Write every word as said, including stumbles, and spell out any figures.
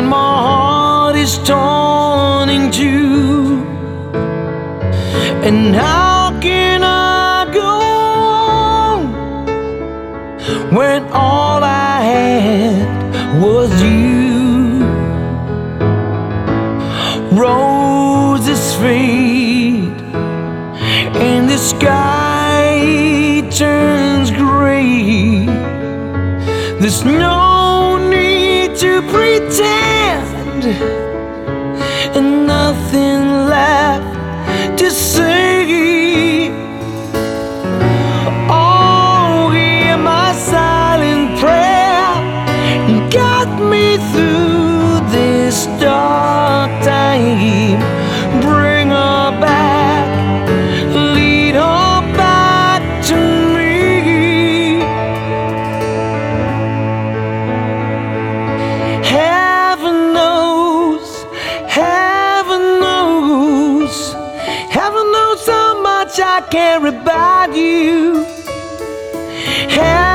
my heart is torn in two. And how can I go on when all I had was you? Roses fade and the sky turns gray. There's no need to pretend, and nothing left to say. Oh, hear my silent prayer, got me through this dark time. Bring her back, lead her back to me. Heaven knows, heaven knows, heaven knows how much I care about you. Heaven